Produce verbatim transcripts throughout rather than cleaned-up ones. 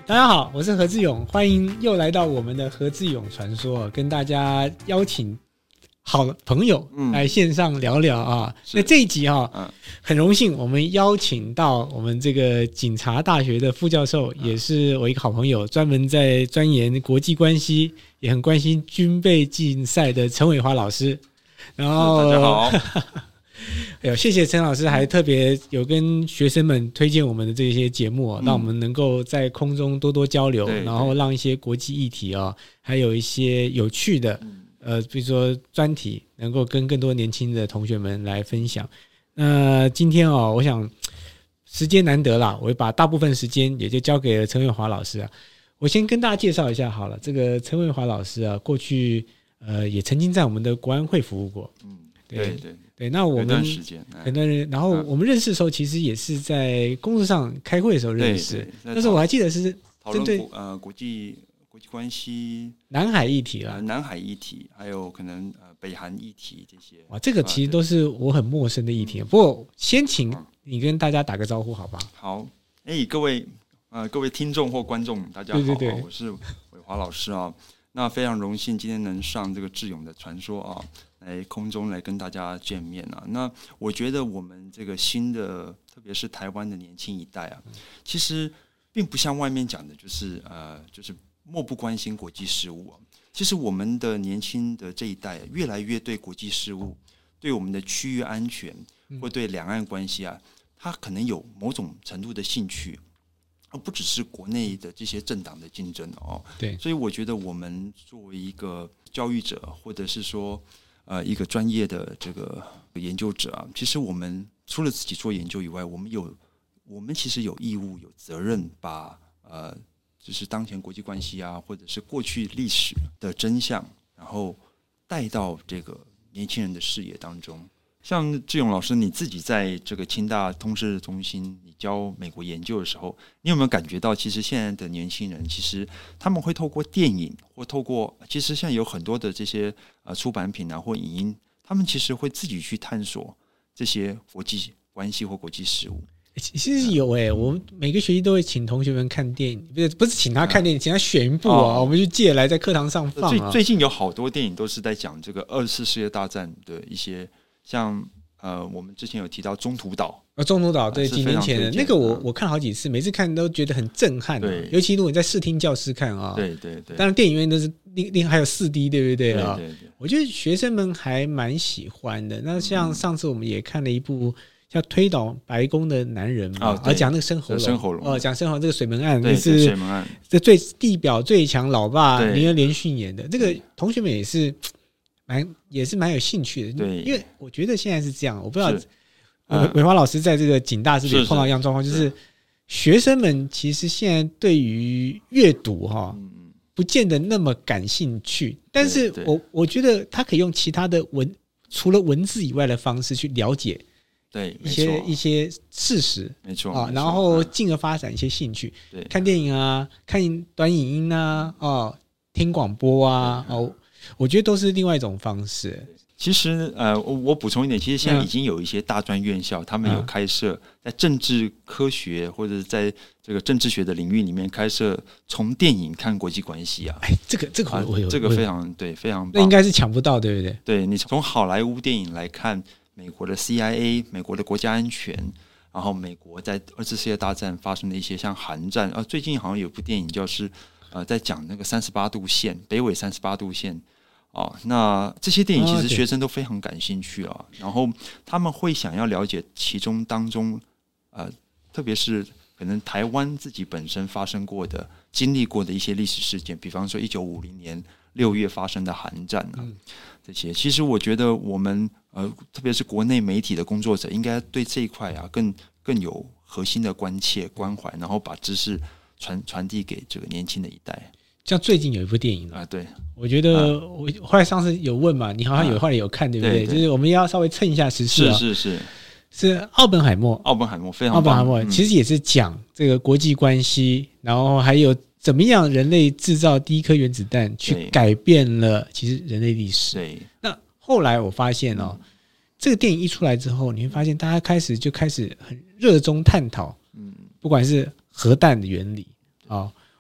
大家好，我是何志勇，欢迎又来到我们的何志勇传说，跟大家邀请好朋友来线上聊聊啊。嗯、那这一集啊、嗯，很荣幸我们邀请到我们这个警察大学的副教授，嗯、也是我一个好朋友，专门在钻研国际关系，也很关心军备竞赛的陈伟华老师。然后大家好。 哎呦，谢谢陈老师，还特别有跟学生们推荐我们的这些节目、哦嗯、让我们能够在空中多多交流，然后让一些国际议题啊、哦，还有一些有趣的、嗯、呃，比如说专题，能够跟更多年轻的同学们来分享。那今天哦，我想时间难得啦，我会把大部分时间也就交给了陈伟华老师啊。我先跟大家介绍一下好了，这个陈伟华老师啊，过去呃也曾经在我们的国安会服务过，嗯，对对。对对，那我们有段时间， 很多人，然后我们认识的时候，其实也是在公事上开会的时候认识。但是我还记得是针对呃国际国际关系、 南海议题啦、 呃，南海议题，还有可能呃北韩议题这些。 哇，这个其实都是我很陌生的议题。不过先请你跟大家打个招呼，好吧？ 好，哎，各位呃各位听众或观众，大家好， 对对对， 我是伟华老师啊。那非常荣幸今天能上这个智勇的传说啊。来空中来跟大家见面啊！那我觉得我们这个新的，特别是台湾的年轻一代啊，其实并不像外面讲的，就是呃，就是漠不关心国际事务啊。其实我们的年轻的这一代、啊，越来越对国际事务、对我们的区域安全或对两岸关系啊，他可能有某种程度的兴趣，而不只是国内的这些政党的竞争哦。 对， 所以我觉得我们作为一个教育者，或者是说。呃，一个专业的这个研究者啊，其实我们除了自己做研究以外，我们有，我们其实有义务、有责任把呃，就是当前国际关系啊，或者是过去历史的真相，然后带到这个年轻人的视野当中。像志勇老师，你自己在这个清大通识中心，你教美国研究的时候，你有没有感觉到，其实现在的年轻人，其实他们会透过电影，或透过，其实现在有很多的这些呃出版品啊，或影音，他们其实会自己去探索这些国际关系或国际事务。 其实有诶、欸，我们每个学期都会请同学们看电影，不是不是请他看电影，请他选一部啊，哦、我们就借来在课堂上放、啊。 最最近有好多电影都是在讲这个二次世界大战的一些。像呃，我们之前有提到中途岛， 呃，中途岛对，几年前的那个我我看好几次，每次看都觉得很震撼、啊。对，尤其如果你在视听教室看啊， 对对对， 当然电影院都是另另还有四 D， 对不对啊？ 对对对， 我觉得学生们还蛮喜欢的。那像上次我们也看了一部叫《推倒白宫的男人》嘛，啊，讲那个深喉咙， 深喉咙， 哦，讲深喉咙这个水门案， 对， 是水门案， 这最地表最强老爸林恩连逊演的，这个同学们也是。蛮也是蛮有兴趣的， 对， 因为我觉得现在是这样，我不知道伟伟华老师在这个警大是不是碰到一样状况，就是学生们其实现在对于阅读哈，不见得那么感兴趣，但是我我觉得他可以用其他的文，除了文字以外的方式去了解， 对一些一些事实， 没错啊，然后进而发展一些兴趣， 对， 看电影啊，看短影音啊，哦，听广播啊，哦。我觉得都是另外一种方式。 其实，呃，我补充一点，其实现在已经有一些大专院校，嗯、他们有开设在政治科学或者在这个政治学的领域里面开设从电影看国际关系啊。 哎，这个这个我我有、 啊、这个非常对，非常棒。 那应该是抢不到，对不对？ 对，你从好莱坞电影来看美国的 C I A、美国的国家安全，然后美国在二次世界大战发生的一些像韩战啊，最近好像有部电影就是呃在讲那个三十八度线，北纬三十八度线。哦，那这些电影其实学生都非常感兴趣啊，哦、然后他们会想要了解其中当中，呃，特别是可能台湾自己本身发生过的、经历过的一些历史事件，比方说一九五零年六月发生的韩战啊，嗯、这些，其实我觉得我们呃，特别是国内媒体的工作者，应该对这一块啊更更有核心的关切关怀，然后把知识传传递给这个年轻的一代。 像最近有一部电影啊，对， 我觉得我后来上次有问嘛，你好像有后来有看，对不对？就是我们要稍微蹭一下时事啊， 是是是， 是奥本海默， 奥本海默非常棒， 奥本海默其实也是讲这个国际关系，然后还有怎么样人类制造第一颗原子弹，去改变了其实人类历史。 对， 那后来我发现哦，这个电影一出来之后，你会发现大家开始就开始很热衷探讨，嗯，不管是核弹的原理啊。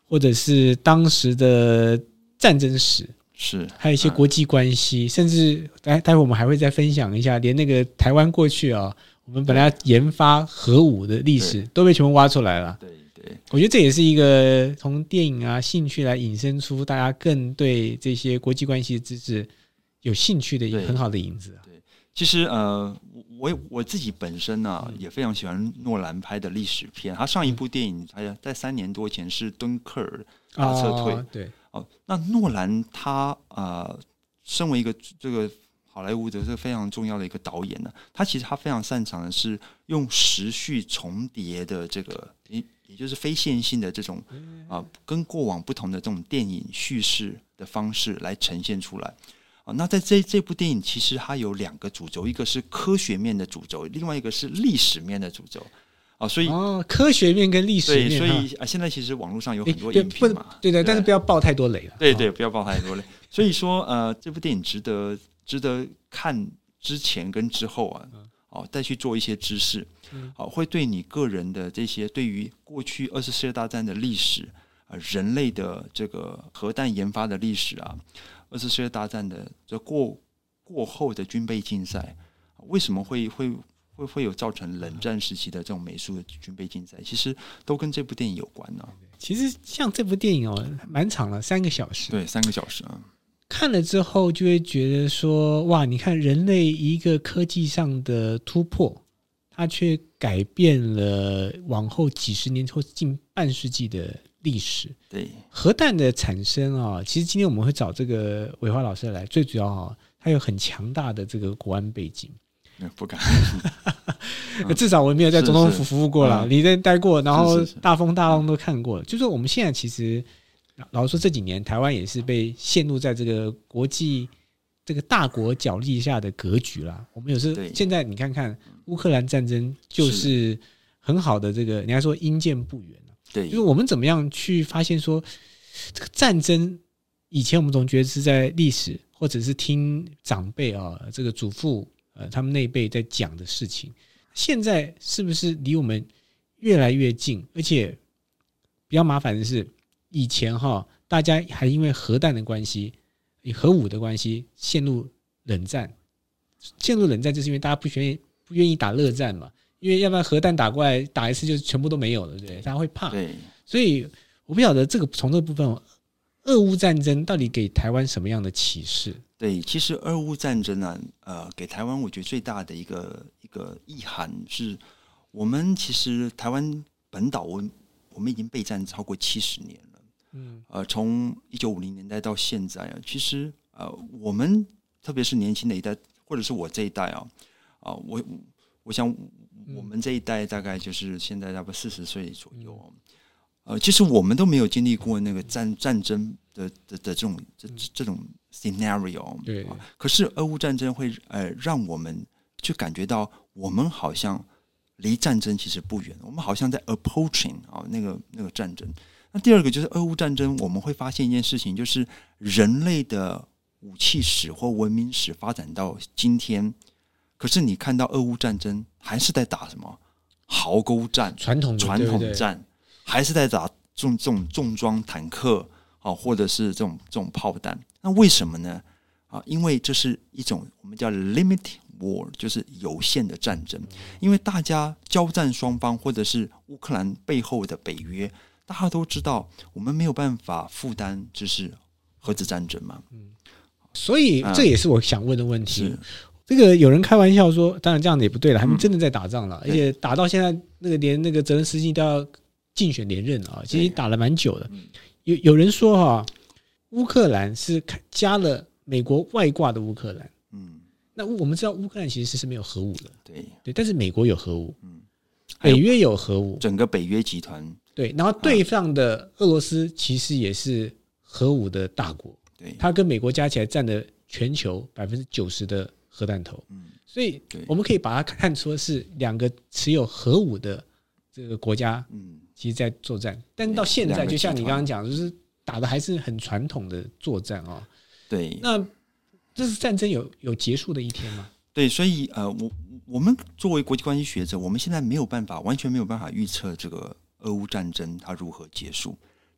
或者是当时的战争史， 是还有一些国际关系，嗯、甚至待待会我们还会再分享一下，连那个台湾过去啊，我们本来要研发核武的历史都被全部挖出来了。 对对， 我觉得这也是一个从电影啊兴趣来引申出大家更对这些国际关系的知识有兴趣的一个很好的引子、啊。 对，其实呃，我我自己本身呢、啊、也非常喜欢诺兰拍的历史片。他上一部电影，他在三年多前是敦刻尔大撤退。 哦、对。 哦，那诺兰他呃，身为一个这个好莱坞的这个非常重要的一个导演呢，他其实他非常擅长的是用时序重叠的这个，也也就是非线性的这种啊、呃，跟过往不同的这种电影叙事的方式来呈现出来。啊，那在这这部电影其实它有两个主轴，一个是科学面的主轴，另外一个是历史面的主轴。啊，所以哦，科学面跟历史面， 对，所以啊，现在其实网络上有很多影评嘛， 对对，但是不要爆太多雷了。 对对，不要爆太多雷。所以说，呃，这部电影值得值得看之前跟之后啊，哦，再去做一些知识，好、哦，会对你个人的这些对于过去二次世界大战的历史啊、呃，人类的这个核弹研发的历史啊，二次世界大战的这过过后的军备竞赛，为什么会会会会有造成冷战时期的这种美术的军备竞赛，其实都跟这部电影有关呢、啊。 其实像这部电影哦，蛮长了，三个小时。 对，三个小时啊。 看了之后就会觉得说，哇，你看人类一个科技上的突破，它却改变了往后几十年或近半世纪的历史。 对， 核弹的产生啊，其实今天我们会找这个伟华老师来，最主要啊，它有很强大的这个国安背景。 不敢至少我没有在总统府服务过了，你在待过，然后是是是大风大浪都看过了。就是我们现在其实老实说，这几年台湾也是被陷入在这个国际这个大国角力下的格局啦。我们有时现在你看看乌克兰战争，就是很好的这个，人家说阴见不远。 对， 就是我们怎么样去发现说，这个战争以前我们总觉得是在历史，或者是听长辈啊，这个祖父。呃，他们那一辈在讲的事情，现在是不是离我们越来越近？而且比较麻烦的是，以前哈，大家还因为核弹的关系、核武的关系陷入冷战。陷入冷战，就是因为大家不愿意不愿意打热战嘛，因为要不然核弹打过来，打一次就全部都没有了，对不对？大家会怕。 对， 所以我不晓得这个从这个部分，俄乌战争到底给台湾什么样的启示？ 对，其实俄乌战争啊，呃，给台湾我觉得最大的一个一个意涵是，我们其实台湾本岛，我我们已经备战超过七十年了，嗯，呃，从一九五零年代到现在啊，其实呃，我们特别是年轻的一代，或者是我这一代啊，啊、呃，我我想我们这一代大概就是现在差不多四十岁左右。嗯呃，其实我们都没有经历过那个战战争的的的这种这这种 scenario， 对。 可是俄乌战争会呃让我们去感觉到，我们好像离战争其实不远，我们好像在 approaching 啊、哦、那个那个战争。那第二个就是俄乌战争，我们会发现一件事情，就是人类的武器史或文明史发展到今天，可是你看到俄乌战争还是在打什么壕沟战、 传统传统战。 对对对， 还是在打这种这种重装坦克啊，或者是这种这种炮弹，那为什么呢？啊，因为这是一种我们叫 limited war， 就是有限的战争。因为大家交战双方，或者是乌克兰背后的北约，大家都知道，我们没有办法负担就是核子战争嘛。嗯， 所以这也是我想问的问题。嗯、这个有人开玩笑说，当然这样子也不对了，他们真的在打仗了，嗯、而且打到现在，那个连那个泽连斯基都要竞选连任啊，其实打了蛮久的。有有人说哈、啊，乌克兰是加了美国外挂的乌克兰。嗯，那我们知道乌克兰其实是没有核武的， 对对，但是美国有核武，嗯，北约有核武， 整个北约集团对，然后对上的俄罗斯其实也是核武的大国，对，它跟美国加起来占了全球百分之九十的核弹头，嗯，所以我们可以把它看作是两个持有核武的这个国家，嗯，其实在作战，但到现在就像你刚刚讲，就是打的还是很传统的作战啊、哦。 对， 那这是战争有有结束的一天吗？ 对，所以呃，我我们作为国际关系学者，我们现在没有办法，完全没有办法预测这个俄乌战争它如何结束。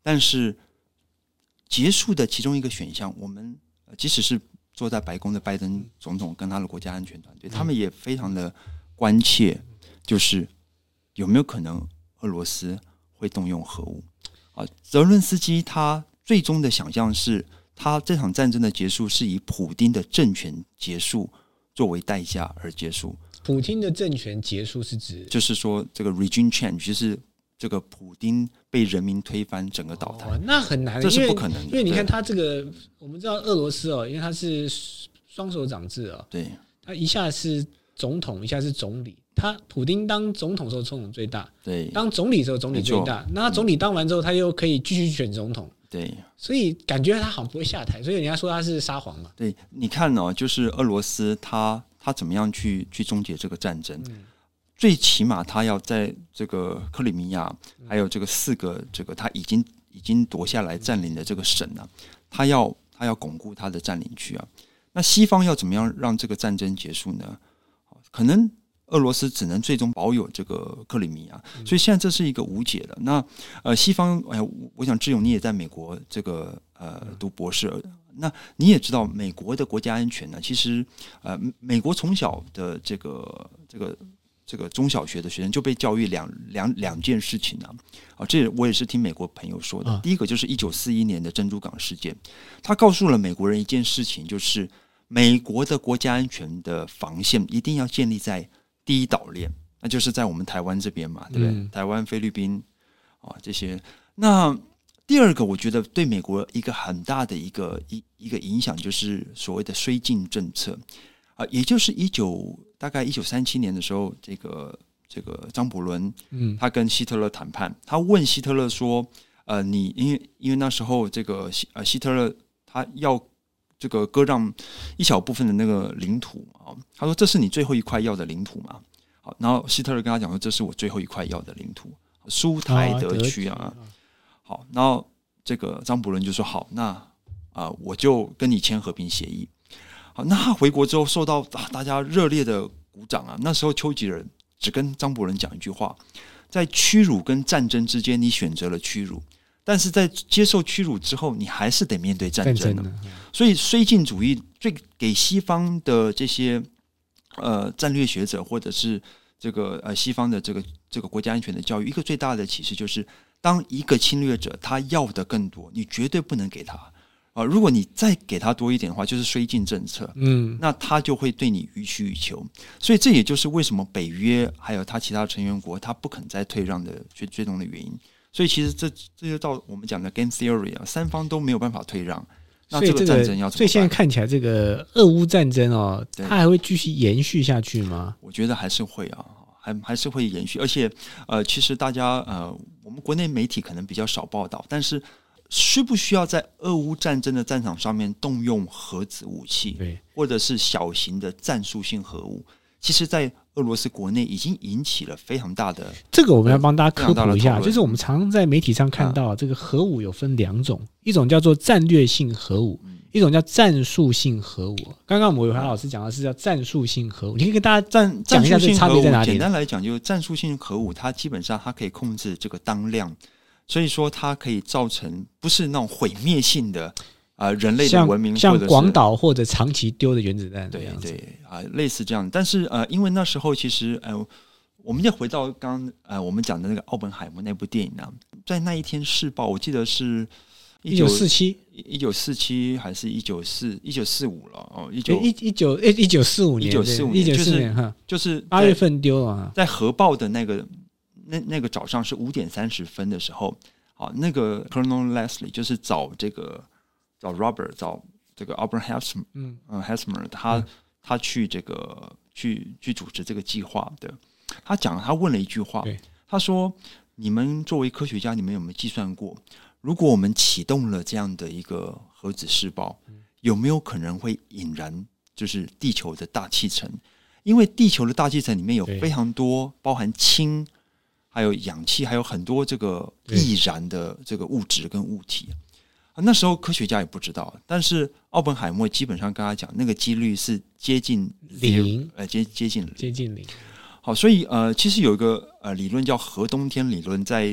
但是结束的其中一个选项，我们即使是坐在白宫的拜登总统跟他的国家安全团队，他们也非常的关切，就是有没有可能俄罗斯会动用核武啊？泽伦斯基他最终的想象是，他这场战争的结束是以普丁的政权结束作为代价而结束。 普丁的政权结束是指， 就是说这个 regime change， 就是这个普丁被人民推翻，整个倒台。 哦、那很难， 这是不可能的。 因为你看他这个，我们知道俄罗斯哦，因为他是双手掌制哦， 对， 他一下是总统，一下是总理。他普丁当总统的时候，总统最大； 对， 当总理的时候，总理最大。那他总理当完之后，他又可以继续选总统。 对， 所以感觉他好像不会下台，所以人家说他是沙皇嘛。 对，你看哦，就是俄罗斯他他怎么样去去终结这个战争？嗯、最起码他要在这个克里米亚，还有这个四个这个他已经已经夺下来占领的这个省啊，他要他要巩固他的占领区啊。那西方要怎么样让这个战争结束呢？可能俄罗斯只能最终保有这个克里米亚，所以现在这是一个无解的。那呃，西方，哎，我想志勇你也在美国这个呃读博士，那你也知道美国的国家安全呢，其实呃，美国从小的这个这个这个中小学的学生就被教育两两两件事情啊，啊，这我也是听美国朋友说的。啊、第一个就是一九四一年的珍珠港事件，他告诉了美国人一件事情，就是美国的国家安全的防线一定要建立在第一岛链，那就是在我们台湾这边嘛，对不对？嗯、台湾、菲律宾啊这些。那第二个，我觉得对美国一个很大的一个一一个影响，就是所谓的绥靖政策啊，也就是一九大概一九三七年的时候，这个这个张伯伦，嗯，他跟希特勒谈判，他问希特勒说，呃，你因为因为那时候这个呃希特勒他要这个割让一小部分的那个领土啊，他说这是你最后一块要的领土嘛？好，然后希特勒跟他讲说，这是我最后一块要的领土，苏台德区啊。好，然后这个张伯伦就说好，那啊、呃、我就跟你签和平协议。好，那他回国之后受到、啊、大家热烈的鼓掌啊。那时候丘吉尔只跟张伯伦讲一句话：在屈辱跟战争之间，你选择了屈辱。但是在接受屈辱之后，你还是得面对战争的。所以绥靖主义最给西方的这些呃战略学者或者是这个呃西方的这个这个国家安全的教育，一个最大的启示就是，当一个侵略者他要的更多，你绝对不能给他啊、呃！如果你再给他多一点的话，就是绥靖政策，嗯，那他就会对你予取予求。所以这也就是为什么北约还有他其他成员国他不肯再退让的最最终的原因。所以其实这这就到我们讲的 game theory 啊，三方都没有办法退让，那这个战争要怎么办？ 所以现在看起来，这个俄乌战争哦，它还会继续延续下去吗？ 我觉得还是会啊，还还是会延续。而且呃，其实大家呃，我们国内媒体可能比较少报道，但是需不需要在俄乌战争的战场上面动用核子武器，对，或者是小型的战术性核武？其实在俄罗斯国内已经引起了非常大的， 这个我们要帮大家科普一下，就是我们常常在媒体上看到，这个核武有分两种，一种叫做战略性核武，一种叫战术性核武。刚刚我们伟华老师讲的是叫战术性核武，你可以跟大家战讲一下这个差别在哪里？ 简单来讲，就是战术性核武，它基本上它可以控制这个当量，所以说它可以造成不是那种毁灭性的。呃、人类的文明， 像广岛或者长期丢的原子弹， 对对啊、呃，类似这样。但是呃，因为那时候其实呃，我们要回到刚刚呃我们讲的那个奥本海默那部电影啊，在那一天世报，我记得是一九四七， 一九四七还是一九四一九四五了哦，一九一一九一九四五年， 一九四五年， 一九四五年哈， 就是八月份丢了， 在核爆的那个那那个早上是五点三十分的时候，啊，那个 Colonel Leslie 就是找这个。找 Robert 找这个 Albert Hasmer， 嗯，呃 Hasmer 他、嗯、他去这个去去主持这个计划的。他讲，他问了一句话，他说：“你们作为科学家，你们有没有计算过，如果我们启动了这样的一个核子试爆，有没有可能会引燃就是地球的大气层？因为地球的大气层里面有非常多包含氢、还有氧气，还有很多这个易燃的这个物质跟物体。”那时候科学家也不知道，但是奥本海默基本上跟他讲，那个几率是接近零， 呃，接接近零， 接近零。 好，所以呃，其实有一个呃理论叫核冬天理论，在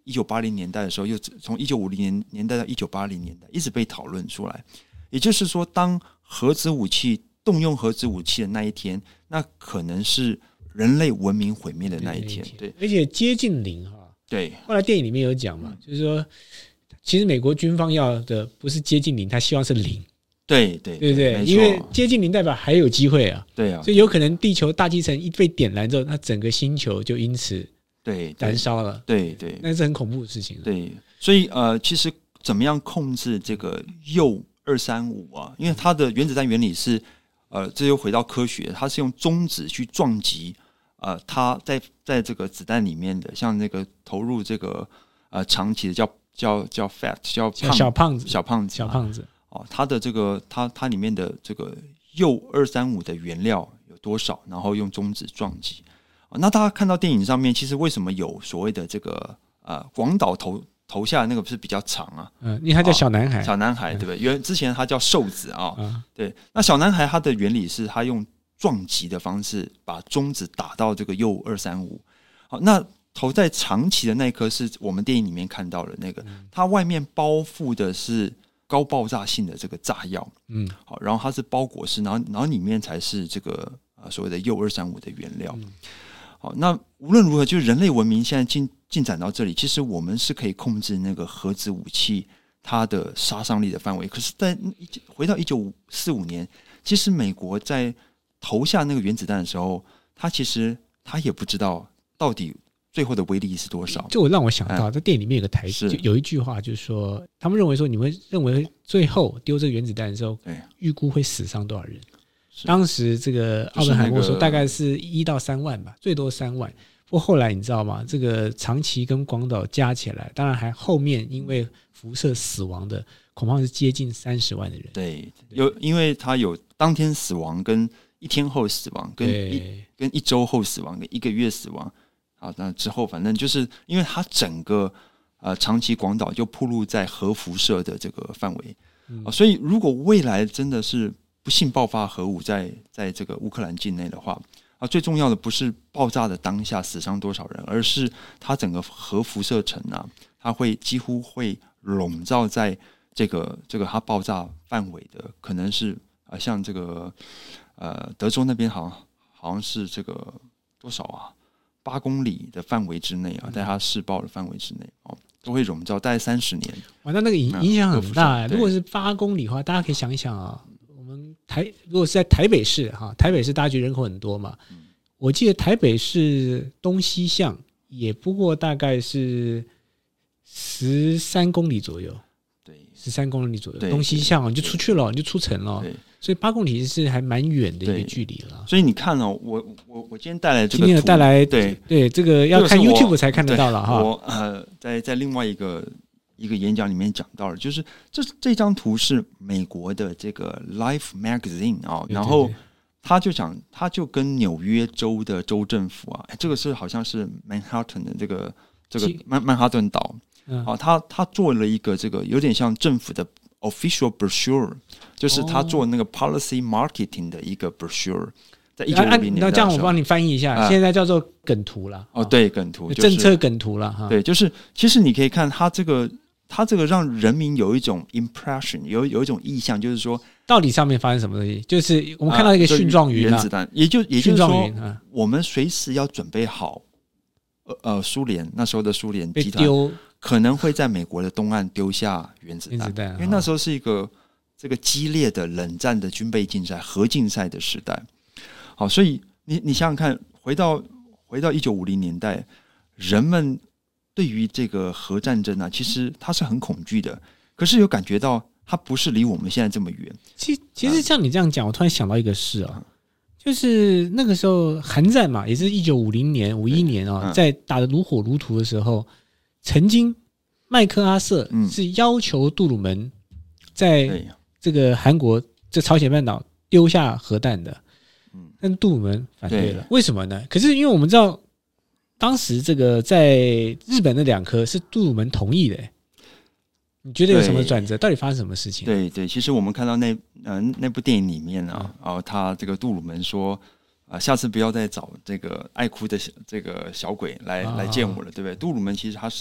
一九八零年代的时候，又从一九五零年代到一九八零年代一直被讨论出来。也就是说，当核子武器动用核子武器的那一天，那可能是人类文明毁灭的那一天。对， 而且接近零哈。 对， 后来电影里面有讲嘛，就是说，其实美国军方要的不是接近零，他希望是零。 对对对不对？因为接近零代表还有机会啊。 对啊， 所以有可能地球大气层一被点燃之后，它整个星球就因此对燃烧了。 对 对, 对， 那是很恐怖的事情。 对，所以呃，其实怎么样控制这个铀二三五啊？因为它的原子弹原理是呃，这又回到科学，它是用中子去撞击。呃，它在在这个子弹里面的，像那个投入这个呃长期的叫叫叫 fat 叫胖小胖子小胖子小胖子哦，它的这个它它里面的这个铀二三五的原料有多少？然后用中子撞击。哦，那大家看到电影上面，其实为什么有所谓的这个呃广岛投投下的那个不是比较长啊？ 嗯，因为他叫小男孩， 哦、小男孩对不对？原之前他叫瘦子啊、哦嗯， 对。那小男孩他的原理是他用撞击的方式把中子打到这个铀二三五，好，那投在长期的那一颗是我们电影里面看到的那个，它外面包覆的是高爆炸性的这个炸药，嗯，好，然后它是包裹式，然后然后里面才是这个呃所谓的铀二三五的原料，嗯，好，那无论如何，就是人类文明现在进进展到这里，其实我们是可以控制那个核子武器它的杀伤力的范围，可是，在回到一九四五年，其实美国在投下那个原子弹的时候，他其实他也不知道到底最后的威力是多少。 这我让我想到，在电影里面有个台词，就有一句话，就是说，他们认为说，你们认为最后丢这个原子弹的时候，预估会死伤多少人？当时这个奥本海默说，大概是一到三万吧，最多三万。不过后来你知道吗？这个长崎跟广岛加起来，当然还后面因为辐射死亡的，恐怕是接近三十万的人。 对，有因为他有当天死亡跟一天后死亡，跟一跟一周后死亡，跟一个月死亡，好，那之后反正就是因为它整个呃长崎、广岛就暴露在核辐射的这个范围，嗯啊，所以如果未来真的是不幸爆发核武在在这个乌克兰境内的话，啊，最重要的不是爆炸的当下死伤多少人，而是它整个核辐射层啊，它会几乎会笼罩在这个这个它爆炸范围的，可能是啊、呃、像这个。呃，德州那边好像好像是这个多少啊？八公里的范围之内啊，在它试爆的范围之内哦，都会笼罩大概三十年。 哇，那那个影影响很大。如果是八公里的话，大家可以想一想啊，我们台如果是在台北市哈，台北市大家觉得人口很多嘛，嗯，我记得台北市东西向也不过大概是十三公里左右，对，十三公里左右，东西向你就出去了，你就出城了。所以八公里是还蛮远的一个距离了。 所以你看哦，我我我今天带来这个图， 今天带来对对这个要看 YouTube 才看得到了哈。 我呃，在在另外一个一个演讲里面讲到了，就是这这张图是美国的这个 Life Magazine 啊，然后他就讲，他就跟纽约州的州政府啊，这个是好像是 Manhattan 的这个这个曼曼哈顿岛啊，他他做了一个这个有点像政府的。official brochure 就是他做那个 policy marketing 的一个 brochure， 在一九五零年代的时候， 那这样我帮你翻译一下，啊，现在叫做梗图了。 哦，对，梗图， 就是，政策梗图了哈。 对，就是其实你可以看他这个，他这个让人民有一种 impression， 有有一种意象，就是说到底上面发生什么东西？就是我们看到一个蕈状云，啊， 原子弹，也就也就是说，啊，我们随时要准备好，呃呃，苏联那时候的苏联集团可能会在美国的东岸丢下原子弹，原子弹，因为那时候是一个这个激烈的冷战的军备竞赛、核竞赛的时代。好，所以你你想想看，回到回到一九五零年代，人们对于这个核战争啊，其实他是很恐惧的，可是有感觉到它不是离我们现在这么远。 其其实像你这样讲，我突然想到一个事啊，就是那个时候韩战嘛，也是一九五零年、五一年啊，在打得如火如荼的时候。曾经麦克阿瑟是要求杜鲁门在这个韩国这朝鲜半岛丢下核弹的，但杜鲁门反对了。为什么呢？可是因为我们知道当时这个在日本的两颗是杜鲁门同意的，你觉得有什么转折？到底发生什么事情？ 对对，其实我们看到那呃那部电影里面啊，然后他这个杜鲁门说。啊，下次不要再找这个爱哭的这个小鬼来、啊、来见我了，对不对？杜鲁门其实他是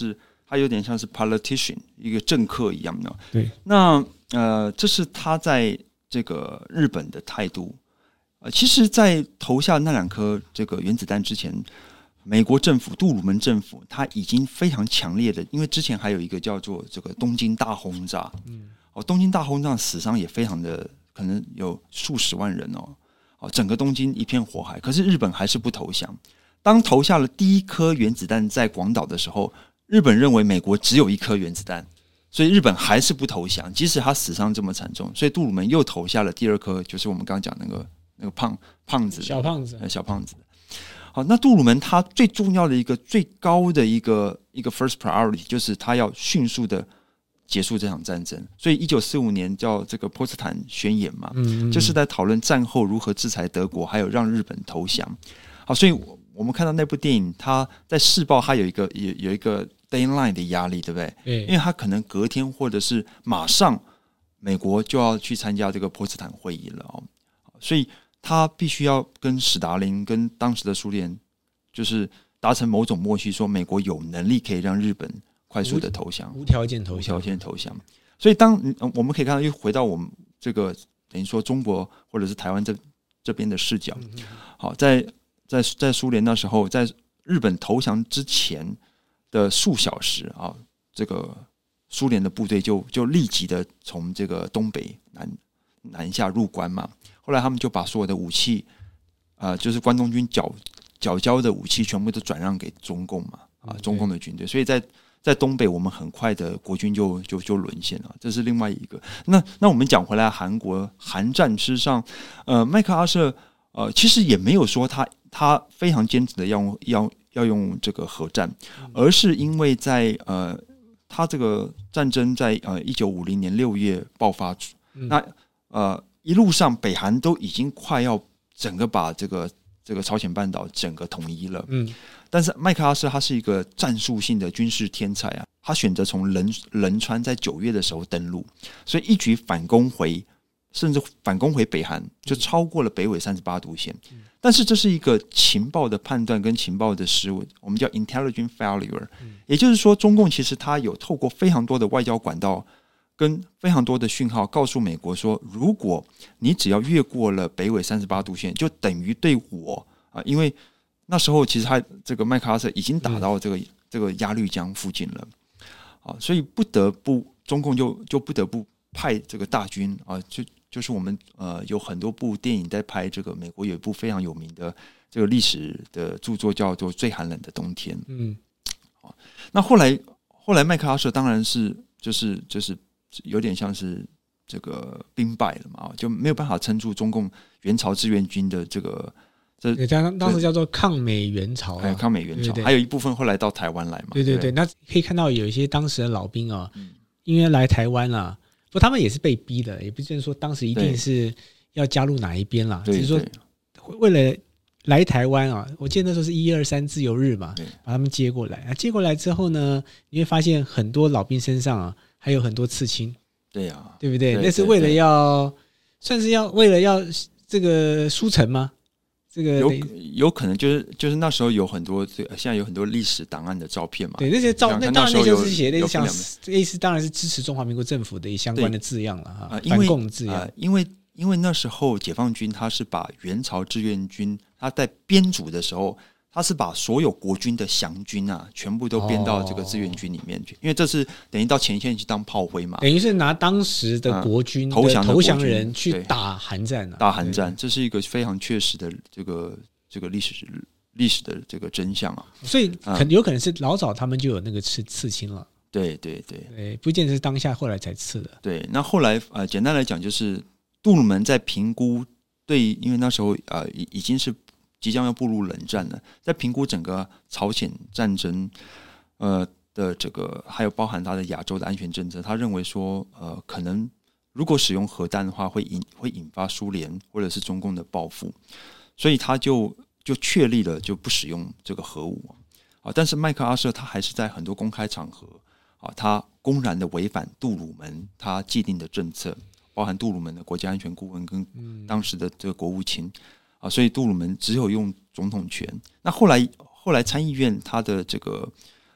他有点像是 politician 一个政客一样的。 对， 那呃，这是他在这个日本的态度。呃，其实，在投下那两颗这个原子弹之前，美国政府杜鲁门政府他已经非常强烈的，因为之前还有一个叫做这个东京大轰炸，嗯，哦，东京大轰炸死伤也非常的，可能有数十万人哦，哦，整个东京一片火海，可是日本还是不投降。当投下了第一颗原子弹在广岛的时候，日本认为美国只有一颗原子弹，所以日本还是不投降，即使他死伤这么惨重，所以杜鲁门又投下了第二颗，就是我们刚刚讲那个那个胖胖子小胖子， 小胖子。好，那杜鲁门他最重要的一个最高的一个一个 first priority 就是他要迅速的结束这场战争，所以一九四五年叫这个波茨坦宣言嘛，嗯嗯，就是在讨论战后如何制裁德国，还有让日本投降。好，所以我们看到那部电影，它在试爆，它有一个有有一个 deadline 的压力，对不对？对，因为它可能隔天或者是马上，美国就要去参加这个波茨坦会议了哦，所以他必须要跟史达林跟当时的苏联，就是达成某种默契，说美国有能力可以让日本快速的投降， 无条件投降， 无条件投降。所以当我们可以看到，又回到我们这个等于说中国或者是台湾这这边的视角，好，在。在在苏联那时候，在日本投降之前的数小时啊，这个苏联的部队就就立即的从这个东北南南下入关嘛。后来他们就把所有的武器，呃，就是关东军缴缴交的武器，全部都转让给中共嘛，啊，中共的军队。所以在在东北，我们很快的国军就就就沦陷了，这是另外一个。那那我们讲回来，韩国韩战之上，呃，麦克阿瑟呃，其实也没有说他。他非常坚持的要用要要用这个核战，而是因为在呃，他这个战争在呃一九五零年六月爆发，嗯、那呃一路上北韩都已经快要整个把这个这个朝鲜半岛整个统一了，嗯，但是麦克阿瑟他是一个战术性的军事天才啊，他选择从仁仁川在九月的时候登陆，所以一举反攻回。甚至反攻回北韩，就超过了北纬三十八度线。但是这是一个情报的判断跟情报的失误，我们叫 intelligence failure。也就是说，中共其实他有透过非常多的外交管道跟非常多的讯号，告诉美国说，如果你只要越过了北纬三十八度线，就等于对我啊，因为那时候其实他这个麦克阿瑟已经打到这个这个鸭绿江附近了啊，所以不得不中共就就不得不派这个大军啊，就。就是我们呃有很多部电影在拍这个，美国有一部非常有名的这个历史的著作叫做《最寒冷的冬天》。嗯，好，那后来后来麦克阿瑟当然是就是就是有点像是这个兵败了嘛，就没有办法撑住中共援朝志愿军的这个这当当时叫做抗美援朝、啊， 还有抗美援朝，对对对，还有一部分后来到台湾来嘛。 对对 对, 对，那可以看到有一些当时的老兵啊，嗯、因为来台湾啊。不，他们也是被逼的，也不是说当时一定是要加入哪一边啦，只是说为了来台湾啊，我记得那时候是一二三自由日嘛，把他们接过来啊，接过来之后呢，你会发现很多老兵身上啊还有很多刺青， 对呀、啊， 对不对？那是为了要算是要为了要这个书城吗？这个有有可能就是就是那时候有很多这现在有很多历史档案的照片嘛， 对那些照那当然那就是写类似像类似当然是支持中华民国政府的相关的字样了哈、呃，反共字样、 呃，因为因为那时候解放军他是把援朝志愿军他在编组的时候。他是把所有国军的降军啊，全部都编到这个志愿军里面去，哦、因为这是等于到前线去当炮灰嘛， 等于是拿当时的国军、嗯、投降投降人去打韩战啊， 打韩战，这是一个非常确实的这个这个历史历史的这个真相啊， 所以很有可能是老早他们就有那个刺刺青了， 对对对， 对，不见得是当下后来才刺的， 对，那后来呃，简单来讲就是杜鲁门在评估对，因为那时候呃已已经是。即将要步入冷战了，在评估整个朝鲜战争，呃的这个，还有包含他的亚洲的安全政策，他认为说，呃，可能如果使用核弹的话，会引会引发苏联或者是中共的报复，所以他就就确立了就不使用这个核武啊。但是麦克阿瑟他还是在很多公开场合啊，他公然的违反杜鲁门他既定的政策，包含杜鲁门的国家安全顾问跟当时的这个国务卿。啊，所以杜鲁门只有用总统权。那后来，后来参议院他的这个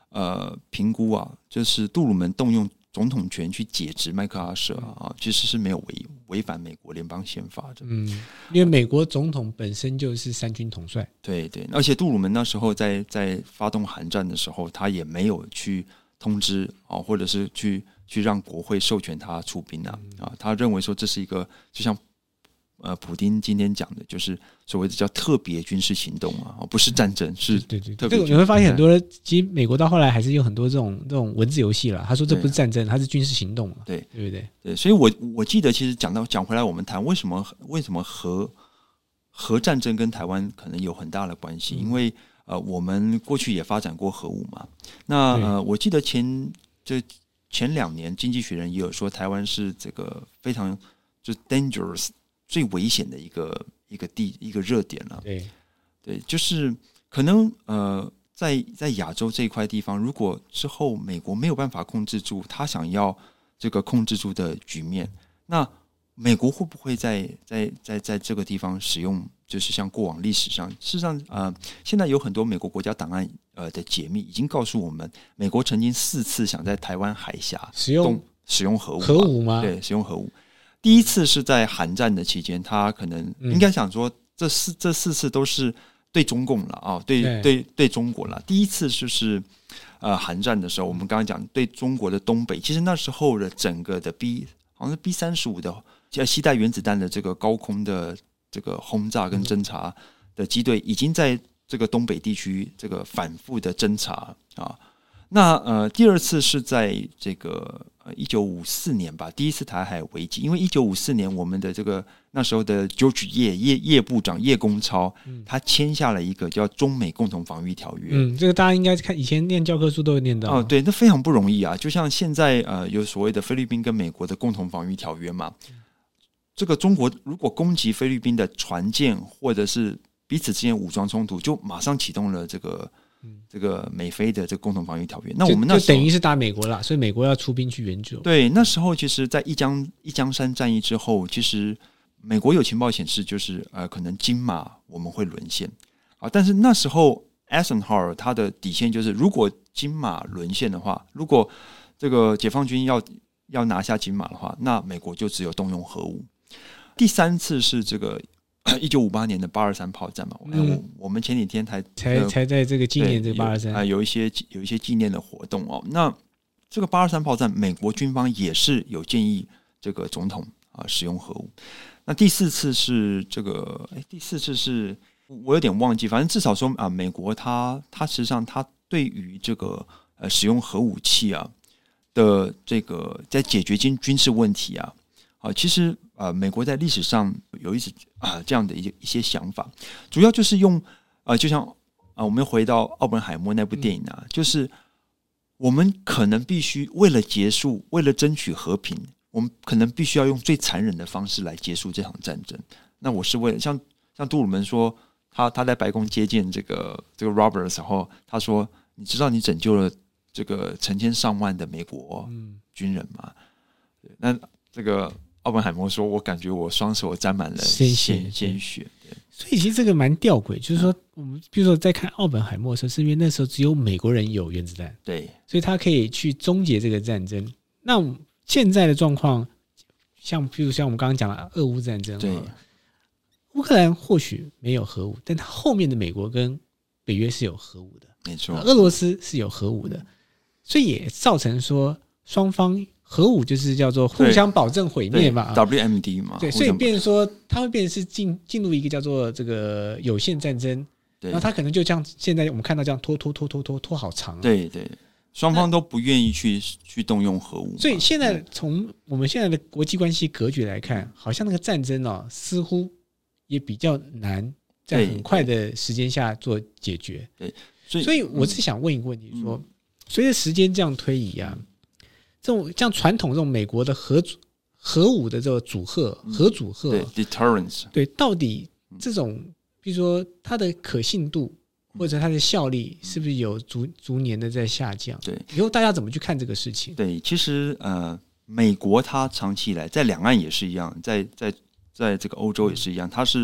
呃评估啊，就是杜鲁门动用总统权去解职麦克阿瑟啊，其实是没有违违反美国联邦宪法的。 嗯，因为美国总统本身就是三军统帅。 对对，而且杜鲁门那时候在在发动韩战的时候，他也没有去通知啊，或者是去去让国会授权他出兵啊啊，他认为说这是一个就像。呃，普丁今天讲的就是所谓的叫特别军事行动啊，不是战争，是对对对。这个你会发现很多，其实美国到后来还是有很多这种这种文字游戏啦。他说这不是战争，它是军事行动， 对对不对？ 对，所以我我记得，其实讲到讲回来，我们谈为什么为什么核核战争跟台湾可能有很大的关系，嗯、因为呃，我们过去也发展过核武嘛。那呃，我记得前这前两年，《经济学人》也有说，台湾是这个非常就 dangerous。最危险的一个一个地一个热点了、啊， 对对，就是可能呃，在在亚洲这一块地方，如果之后美国没有办法控制住他想要这个控制住的局面，那美国会不会在在在在这个地方使用，就是像过往历史上，事实上呃，现在有很多美国国家档案呃的解密已经告诉我们，美国曾经四次想在台湾海峡使用使用核武， 核武吗？ 对，使用核武。第一次是在韩战的期间，他可能应该想说这四这四次都是对中共了啊，对对对中国了。第一次就是呃韩战的时候，我们刚刚讲对中国的东北，其实那时候的整个的 B 好像是 B 三十五的携带原子弹的这个高空的这个轰炸跟侦察的机队，已经在这个东北地区这个反复的侦察啊。那呃，第二次是在这个呃一九五四年吧，第一次台海危机，因为一九五四年我们的这个那时候的 George 叶叶叶部长叶公超，嗯、他签下了一个叫中美共同防御条约。 嗯，这个大家应该看以前念教科书都有念到。 哦，对，那非常不容易啊。就像现在呃有所谓的菲律宾跟美国的共同防御条约嘛，这个中国如果攻击菲律宾的船舰或者是彼此之间武装冲突，就马上启动了这个。这个美菲的这个共同防御条约，那我们那时候就等于是打美国啦，所以美国要出兵去援助。 对，那时候其实，在一江一江山战役之后，其实美国有情报显示，就是呃，可能金马我们会沦陷啊。但是那时候 Eisenhower 他的底线就是，如果金马沦陷的话，如果这个解放军要要拿下金马的话，那美国就只有动用核武。第三次是这个。一九五八年的八二三炮战嘛，嗯、我我们前几天才才、呃、才在这个纪念这个八二三啊，有一些有一些纪念的活动哦。那这个八二三炮战，美国军方也是有建议这个总统啊使用核武。那第四次是这个，哎，第四次是我有点忘记，反正至少说啊，美国它它实际上它对于这个呃使用核武器啊的这个在解决军军事问题啊。啊，其实呃，美国在历史上有一直啊、呃、这样的一些一些想法，主要就是用呃，就像啊、呃，我们回到奥本海默那部电影啊，嗯、就是我们可能必须为了结束，为了争取和平，我们可能必须要用最残忍的方式来结束这场战争。那我是为了像像杜鲁门说，他他在白宫接见这个这个 Robert 的时候，他说：“你知道你拯救了这个成千上万的美国军人吗？”嗯、那这个。奥本海默说：“我感觉我双手沾满了鲜血，鲜血。” 所以其实这个蛮吊诡，就是说，我们比如说在看奥本海默的时候，是因为那时候只有美国人有原子弹， 对， 所以他可以去终结这个战争。那现在的状况，像譬如像我们刚刚讲的俄乌战争， 对， 乌克兰或许没有核武，但他后面的美国跟北约是有核武的， 没错， 俄罗斯是有核武的，所以也造成说双方。核武就是叫做互相保证毁灭嘛 ，W M D 嘛， 对，所以变成说它会变成是进进入一个叫做这个有限战争，然后它可能就像现在我们看到这样拖拖拖拖拖拖好长、啊， 对对，双方都不愿意去去动用核武， 所以现在从我们现在的国际关系格局来看，好像那个战争哦，似乎也比较难在很快的时间下做解决， 对，所以所以我是想问一个问题说，随着时间这样推移啊。这种像传统这种美国的核核武的这个阻吓、核阻吓， 对 deterrence， 对，到底这种，比如说它的可信度或者它的效力，是不是有逐逐年的在下降？ 对， 以后大家怎么去看这个事情？ 对，其实呃，美国它长期以来在两岸也是一样，在在在这个欧洲也是一样，它是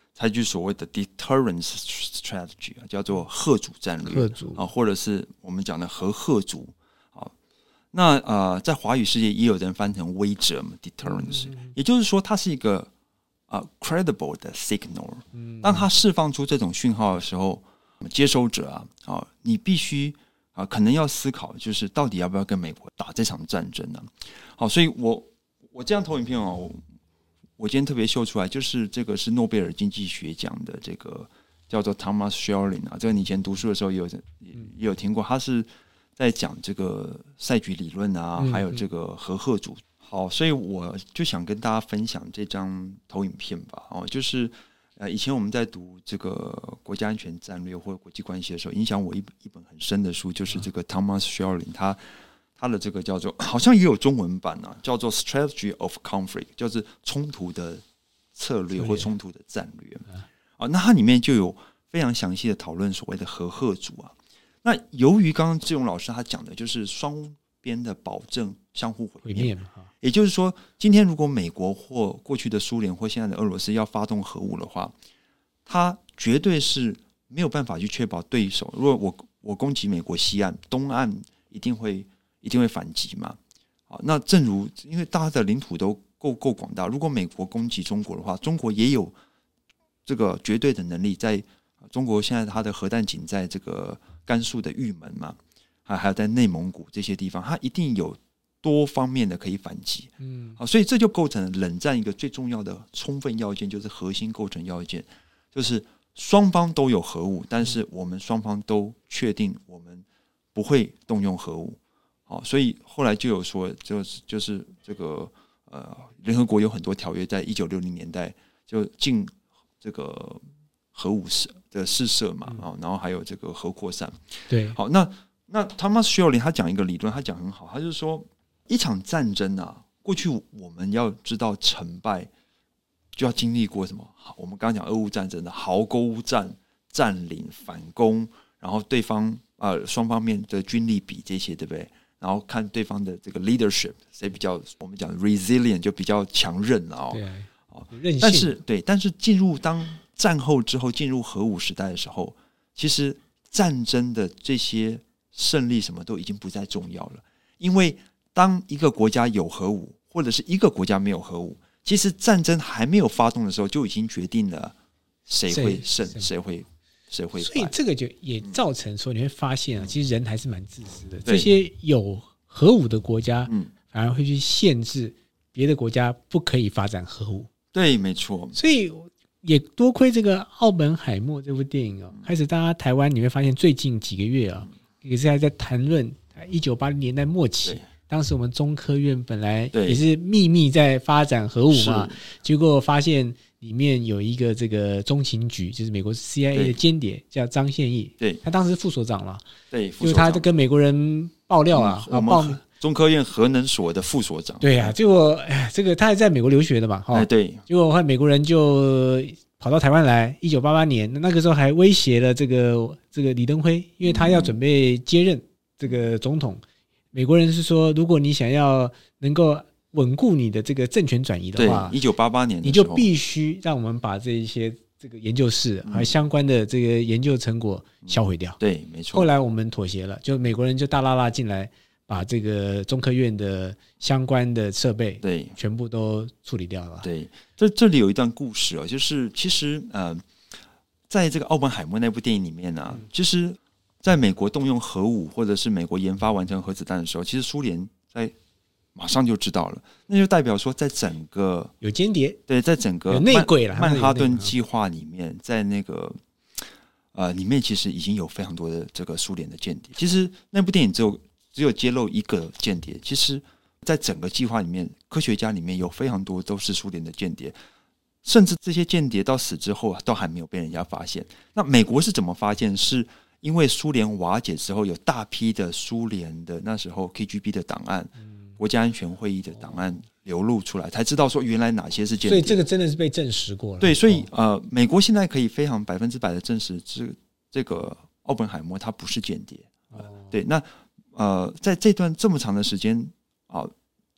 采取所谓的 deterrence strategy， 叫做吓阻战略，啊，或者是我们讲的核吓阻。啊，那呃，在华语世界也有人翻成威慑嘛 ，deterrence，嗯，也就是说它是一个啊、呃、credible 的 signal。当它释放出这种讯号的时候，接收者啊，啊你必须啊可能要思考，就是到底要不要跟美国打这场战争呢？好，所以我我这样投影片哦。我今天特别秀出来，就是这个是诺贝尔经济学奖的这个叫做 Thomas Schelling 啊，这个你以前读书的时候也有也有听过，他是在讲这个赛局理论啊，还有这个核吓阻。好，所以我就想跟大家分享这张投影片吧。哦，就是呃，以前我们在读这个国家安全战略或者国际关系的时候，影响我一一本很深的书，就是这个 Thomas Schelling 他。它的这个叫做好像也有中文版啊，叫做 Strategy of Conflict， 就是冲突的策略或冲突的战略啊。那它里面就有非常详细的讨论所谓的核吓阻啊。那由于刚刚志勇老师他讲的就是双边的保证相互毁灭，也就是说，今天如果美国或过去的苏联或现在的俄罗斯要发动核武的话，它绝对是没有办法去确保对手。如果我我攻击美国西岸，东岸一定会。一定会反击嘛？好，那正如因为大家的领土都够够广大，如果美国攻击中国的话，中国也有这个绝对的能力。在中国现在它的核弹井在这个甘肃的玉门嘛，还有在内蒙古这些地方，它一定有多方面的可以反击。嗯，好，所以这就构成了冷战一个最重要的充分要件，就是核心构成要件，就是双方都有核武，但是我们双方都确定我们不会动用核武。哦，所以后来就有说，就是就是这个呃，联合国有很多条约，在一九六零年代就禁这个核武的试射嘛，嗯，然后还有这个核扩散。 对， 好，那那 Thomas Schelling 他讲一个理论，他讲很好，他就是说一场战争啊，过去我们要知道成败，就要经历过什么？我们刚刚讲俄乌战争的壕沟战、占领、反攻，然后对方呃双方面的军力比这些，对不对？然后看对方的这个 leadership 谁比较，我们讲 resilient 就比较强韧了哦。 对，哦，韧性。 但是对，但是进入当战后之后，进入核武时代的时候，其实战争的这些胜利什么都已经不再重要了，因为当一个国家有核武，或者是一个国家没有核武，其实战争还没有发动的时候，就已经决定了谁会胜，谁会。谁会， 所以这个就也造成说，你会发现啊，其实人还是蛮自私的。这些有核武的国家，反而会去限制别的国家不可以发展核武。 对，没错。 所以也多亏这个《奥本海默》这部电影哦，开始大家台湾你会发现，最近几个月啊，也是还在谈论一九八零年代末期。当时我们中科院本来也是秘密在发展核武嘛，结果发现里面有一个这个中情局，就是美国 C I A 的间谍，叫张献义。对，他当时是副所长了。 对， 就是他跟美国人爆料啊， 嗯、我们中科院核能所的副所长。 对啊，结果哎，这个他还在美国留学的嘛，哈、 哎，对。 结果后来美国人就跑到台湾来，一九八八年那个时候还威胁了这个这个李登辉，因为他要准备接任这个总统。嗯、美国人是说，如果你想要能够稳固你的这个政权转移的话， 一九八八年你就必须让我们把这一些这个研究室和相关的这个研究成果销毁掉。 嗯、对，没错。 后来我们妥协了，就美国人就大拉拉进来，把这个中科院的相关的设备对全部都处理掉了。 对，这这里有一段故事哦，就是其实呃，在这个奥本海默那部电影里面呢、啊，其实在美国动用核武或者是美国研发完成核子弹的时候，其实苏联在马上就知道了，那就代表说，在整个有间谍， 对，在整个有内鬼了曼哈顿计划里面，在那个呃里面，其实已经有非常多的这个苏联的间谍。其实那部电影只有只有揭露一个间谍，其实在整个计划里面，科学家里面有非常多都是苏联的间谍，甚至这些间谍到死之后都还没有被人家发现。那美国是怎么发现？是因为苏联瓦解之后，有大批的苏联的那时候 K G B 的档案。嗯，国家安全会议的档案流露出来，才知道说原来哪些是间谍。 所以这个真的是被证实过了。 对，所以呃，美国现在可以非常百分之百的证实，这这个奥本海默他不是间谍。哦、对，那呃，在这段这么长的时间啊、呃，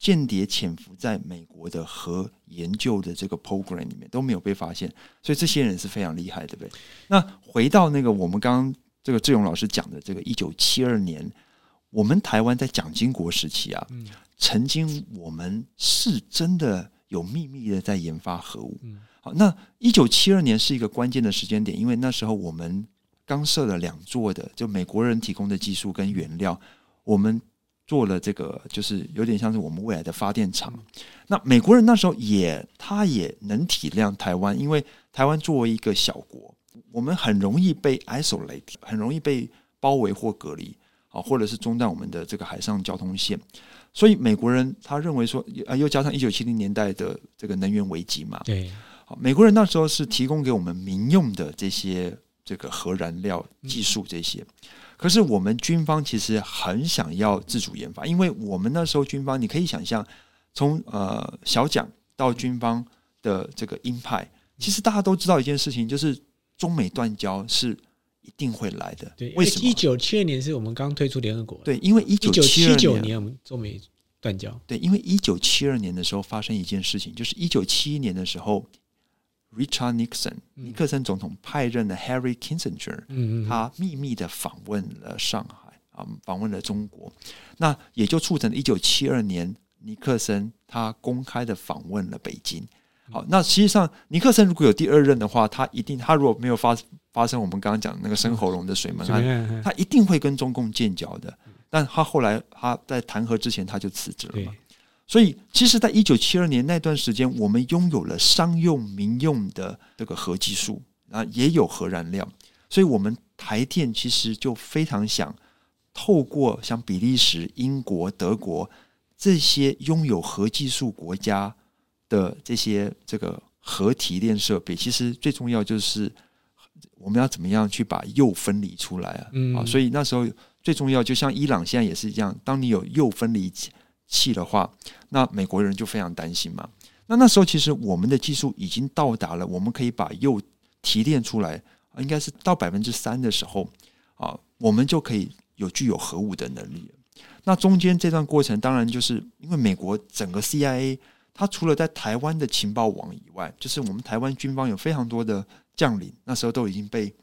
间谍潜伏在美国的核研究的这个 program 里面都没有被发现，所以这些人是非常厉害，对不对？那回到那个我们刚刚这个志勇老师讲的这个一九七二年，我们台湾在蒋经国时期啊，嗯、曾经我们是真的有秘密的在研发核武。嗯、好，那一九七二年是一个关键的时间点，因为那时候我们刚设了两座的，就美国人提供的技术跟原料，我们做了这个，就是有点像是我们未来的发电厂。那美国人那时候也，他也能体谅台湾，因为台湾作为一个小国，我们很容易被 isolate， 很容易被包围或隔离，或者是中断我们的这个海上交通线。所以美国人他认为说，又加上一九七零年代的这个能源危机嘛， 对， 美国人那时候是提供给我们民用的这些这个核燃料技术这些。可是我们军方其实很想要自主研发，因为我们那时候军方，你可以想象，从呃小蒋到军方的这个鹰派，其实大家都知道一件事情，就是中美断交是一定会来的。 对， 为什么？ 一九七二年是我们刚退出联合国， 对，因为一九七九年我们中美断交。 对，因为一九七二年的时候发生一件事情，就是一九七一年的时候。Richard Nixon 尼克森总统派任了 Harry Kissinger，嗯嗯他秘密的访问了上海啊，访问了中国，那也就促成了一九七二年尼克森他公开的访问了北京。好，那实际上尼克森如果有第二任的话，他一定他如果没有发发生我们刚刚讲的那个深喉咙的水门案，他一定会跟中共建交的。但他后来他在弹劾之前他就辞职了嘛。所以其实在一九七二年那段时间，我们拥有了商用民用的这个核技术，也有核燃料，所以我们台电其实就非常想透过像比利时、英国、德国这些拥有核技术国家的这些这个核提炼设备，其实最重要就是我们要怎么样去把铀分离出来 啊,、嗯、啊所以那时候最重要，就像伊朗现在也是一样，当你有铀分离器的话，那美国人就非常担心嘛。那那时候其实我们的技术已经到达了，我们可以把铀提炼出来，应该是到百分之三的时候啊，我们就可以有具有核武的能力了。那中间这段过程，当然就是因为美国整个 C I A， 它除了在台湾的情报网以外，就是我们台湾军方有非常多的将领，那时候都已经被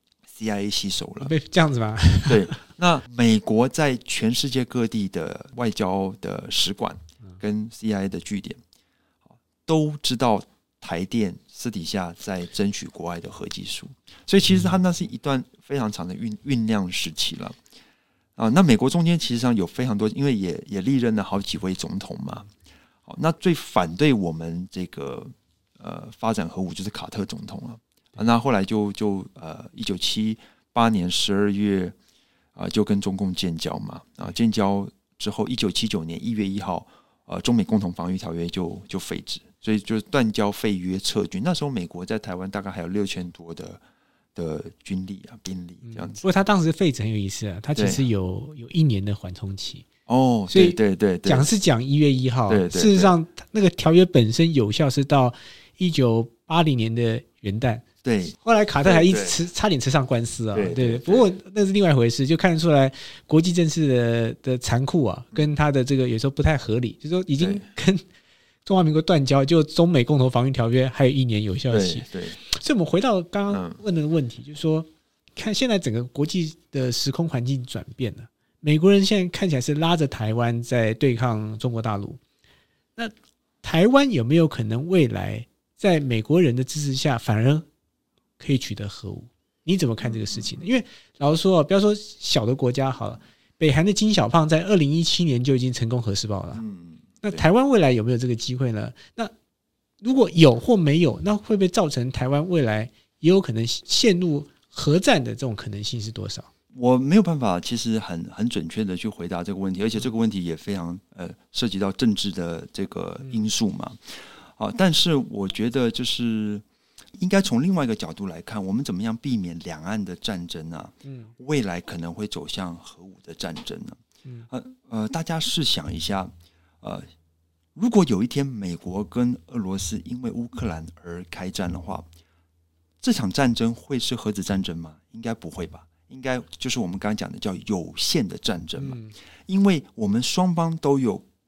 C I A 吸收了， 被这样子吧？ 对，那美国在全世界各地的外交的使馆跟 C I A 的据点，都知道台电私底下在争取国外的核技术，所以其实它那是一段非常长的酝酝酿时期了。啊，那美国中间其实上有非常多，因为也也历任了好几位总统嘛。好，那最反对我们这个呃发展核武就是卡特总统了。那后来就就呃，一九七八年十二月啊、呃，就跟中共建交嘛。啊，建交之后，一九七九年一月一号，呃，中美共同防御条约就就废止，所以就断交废约撤军。那时候美国在台湾大概还有六千多的的军力啊兵力这样子。 不过他当时废止很有意思啊，他其实有有一年的缓冲期。 哦，所以对对对， 讲是讲一月一号，事实上那个条约本身有效是到一九八零年的元旦。 对， 后来卡特还一直吃差点吃上官司啊，对 对, 对, 对，不过那是另外一回事，就看得出来国际政治 的, 的残酷啊，跟他的这个有时候不太合理，就是说已经跟中华民国断交，就中美共同防御条约还有一年有效期。 对，对所以我们回到刚刚问的问题，嗯、就是说，看现在整个国际的时空环境转变了，美国人现在看起来是拉着台湾在对抗中国大陆，那台湾有没有可能未来在美国人的支持下，反而可以取得核武？你怎么看这个事情呢？因为老实说，不要说小的国家好了，北韩的金小胖在二零一七年就已经成功核试爆了。嗯，那台湾未来有没有这个机会呢？那如果有或没有，那会不会造成台湾未来也有可能陷入核战的这种可能性是多少？ 我没有办法，其实很很准确的去回答这个问题，而且这个问题也非常呃涉及到政治的这个因素嘛。啊，但是我觉得就是应该从另外一个角度来看，我们怎么样避免两岸的战争啊？嗯，未来可能会走向核武的战争呢？嗯，呃呃，大家试想一下，呃，如果有一天美国跟俄罗斯因为乌克兰而开战的话，这场战争会是核子战争吗？应该不会吧。应该就是我们刚刚讲的叫有限的战争嘛，因为我们双方都有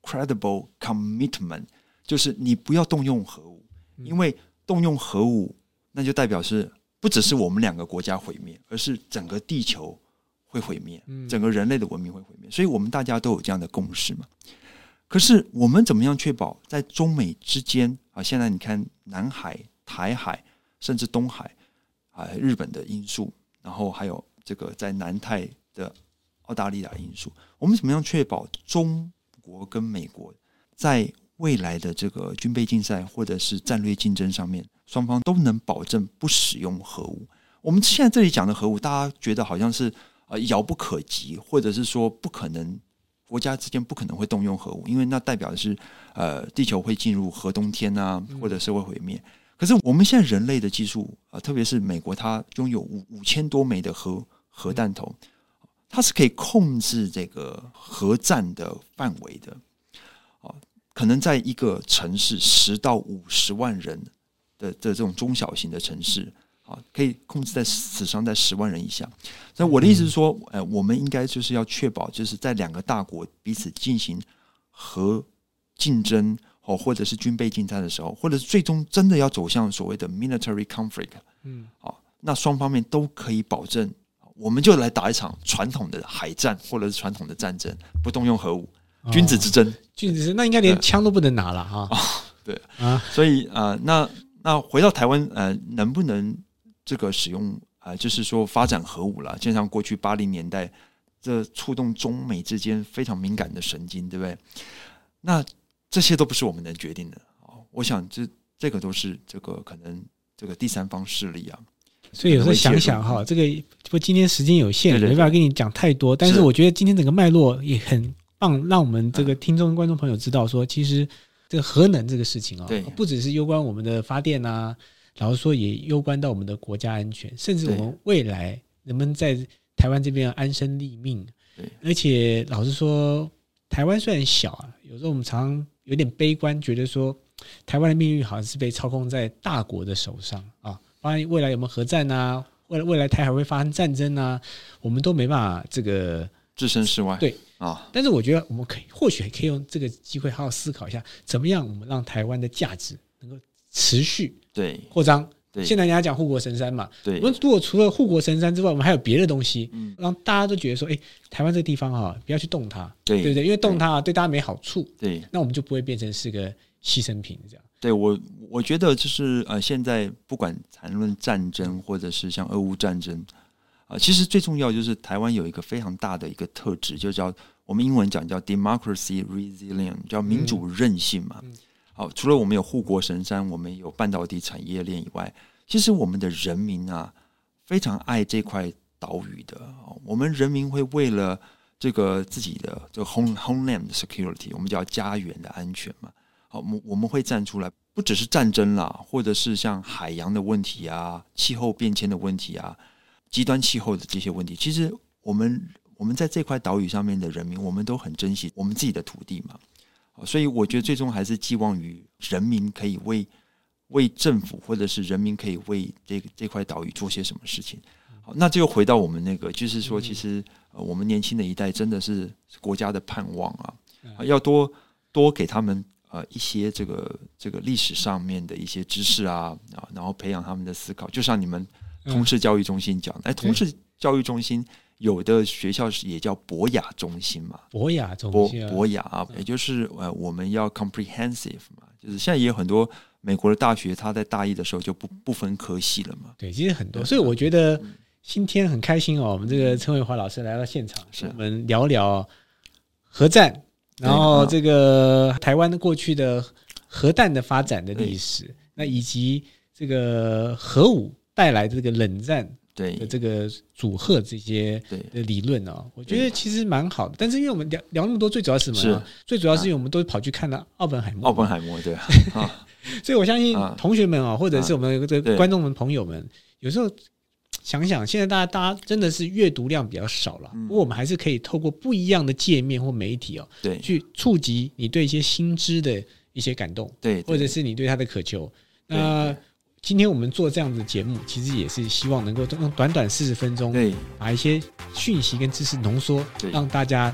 credible commitment， 就是你不要动用核武，因为动用核武那就代表是不只是我们两个国家毁灭，而是整个地球会毁灭，整个人类的文明会毁灭，所以我们大家都有这样的共识嘛。可是我们怎么样确保在中美之间啊？现在你看南海、台海，甚至东海啊，日本的因素，然后还有这个在南太的澳大利亚因素，我们怎么样确保中国跟美国在未来的这个军备竞赛或者是战略竞争上面，双方都能保证不使用核武？我们现在这里讲的核武，大家觉得好像是呃遥不可及，或者是说不可能。国家之间不可能会动用核武，因为那代表的是，呃，地球会进入核冬天啊，或者是会毁灭。可是我们现在人类的技术啊、呃，特别是美国，它拥有五五千多枚的核核弹头，它是可以控制这个核战的范围的。啊、呃，可能在一个城市十到五十万人的的这种中小型的城市。可以控制在死伤在十万人以下。所以我的意思是说，呃，我们应该就是要确保，就是在两个大国彼此进行核竞争哦，或者是军备竞赛的时候，或者是最终真的要走向所谓的 military conflict， 嗯，好，那双方面都可以保证，我们就来打一场传统的海战或者是传统的战争，不动用核武，君子之争，哦、 君子之争，那应该连枪都不能拿了哈、 哦。对啊，所以啊、呃，那那回到台湾，呃，能不能？这个使用啊、呃，就是说发展核武了，就像过去八零年代，这触动中美之间非常敏感的神经，对不对？那这些都不是我们能决定的。我想这这个都是这个可能这个第三方势力啊。 所以有时候想想哈，这个不今天时间有限，没办法跟你讲太多。但是我觉得今天整个脉络也很棒，让我们这个听众观众朋友知道说，其实这个核能这个事情啊，不只是攸关我们的发电啊。老实说，也攸关到我们的国家安全，甚至我们未来能不能在台湾这边安身立命。而且老实说，台湾虽然小啊，有时候我们常常有点悲观，觉得说台湾的命运好像是被操控在大国的手上啊。包括未来有没有核战啊，未来未来台海会发生战争啊，我们都没办法这个置身事外。 对啊， 但是我觉得我们可以或许可以用这个机会好好思考一下，怎么样我们让台湾的价值能够持续对扩张。现在人家讲护国神山嘛，我们如果除了护国神山之外，我们还有别的东西，嗯、让大家都觉得说，哎、欸，台湾这个地方哈，不要去动它，对对不对？因为动它对大家没好处，对，那我们就不会变成是个牺牲品这样。 对我，我觉得就是呃，现在不管谈论战争，或者是像俄乌战争，啊、呃，其实最重要就是台湾有一个非常大的一个特质，就叫我们英文讲叫 democracy resilient， 叫民主韧性嘛。嗯嗯好，除了我们有护国神山，我们有半导体产业链以外，其实我们的人民啊，非常爱这块岛屿的。我们人民会为了这个自己的这个 home homeland security， 我们叫家园的安全嘛。好，我们我们会站出来，不只是战争啦，或者是像海洋的问题啊、气候变迁的问题啊、极端气候的这些问题。其实我们我们在这块岛屿上面的人民，我们都很珍惜我们自己的土地嘛。所以我觉得最终还是寄望于人民可以为为政府或者是人民可以为这个这块岛屿做些什么事情。好，那就回到我们那个，就是说，其实、呃、我们年轻的一代真的是国家的盼望啊，要多多给他们呃一些这个这个历史上面的一些知识啊，然后培养他们的思考。就像你们通识教育中心讲，哎，通识教育中心。有的学校也叫博雅中心嘛， 博雅中心、啊， 博雅啊，也就是呃，我们要 comprehensive 嘛，就是现在也有很多美国的大学，他在大一的时候就不不分科系了嘛。 对，其实很多，所以我觉得今天很开心哦，我们这个陈伟华老师来到现场，是我们聊聊核战，然后这个台湾的过去的核弹的发展的历史，那以及这个核武带来的这个冷战。对的这个组合这些的理论哦，我觉得其实蛮好的。但是因为我们聊聊那么多，最主要是什么呢？最主要是因为我们都跑去看了奥本海默。 奥本海默对啊， 所以我相信同学们啊，或者是我们的观众们、朋友们，有时候想想，现在大家大家真的是阅读量比较少了，不过我们还是可以透过不一样的界面或媒体哦，对，去触及你对一些新知的一些感动，对，或者是你对它的渴求。那今天我们做这样的节目，其实也是希望能够用短短四十分钟，把一些讯息跟知识浓缩，让大家我们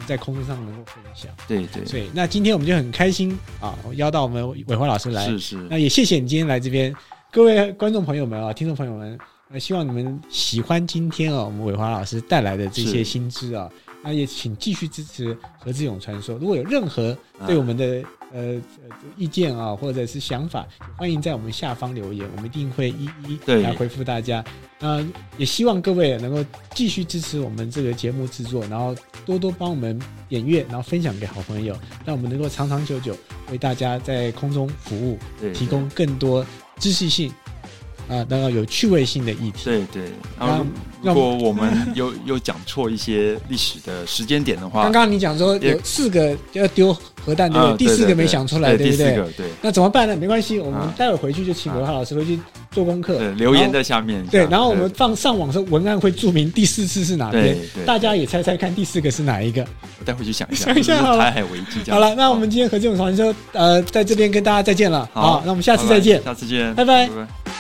在空中上能够分享。 对对， 所以那今天我们就很开心啊，邀到我们伟华老师来， 是是， 那也谢谢你今天来这边，各位观众朋友们啊，听众朋友们，呃，希望你们喜欢今天啊我们伟华老师带来的这些新知啊，那也请继续支持何志永传说。如果有任何对我们的、呃、呃意见啊，或者是想法，欢迎在我们下方留言，我们一定会一一来回复大家。呃，也希望各位能够继续支持我们这个节目制作，然后多多帮我们点阅，然后分享给好朋友，让我们能够长长久久为大家在空中服务，提供更多知识性啊，然后有趣味性的议题。 对对，然后如果我们有有讲错一些历史的时间点的话， 刚刚你讲说有四个要丢核弹，对不对？ 啊、 第四个没想出来， 对不对？ 第四个对。 那怎么办呢？没关系，我们待会回去就请伟华老师回去做功课， 对，留言在下面。 对，然后我们放上网的时候，文案会注明第四次是哪边，大家也猜猜看第四个是哪一个。 我待会去想一下， 想一下好了。 台海危机。 好了，那我们今天何志永传说，呃，在这边跟大家再见了。好，那我们下次再见， 下次见， 拜拜。 拜拜。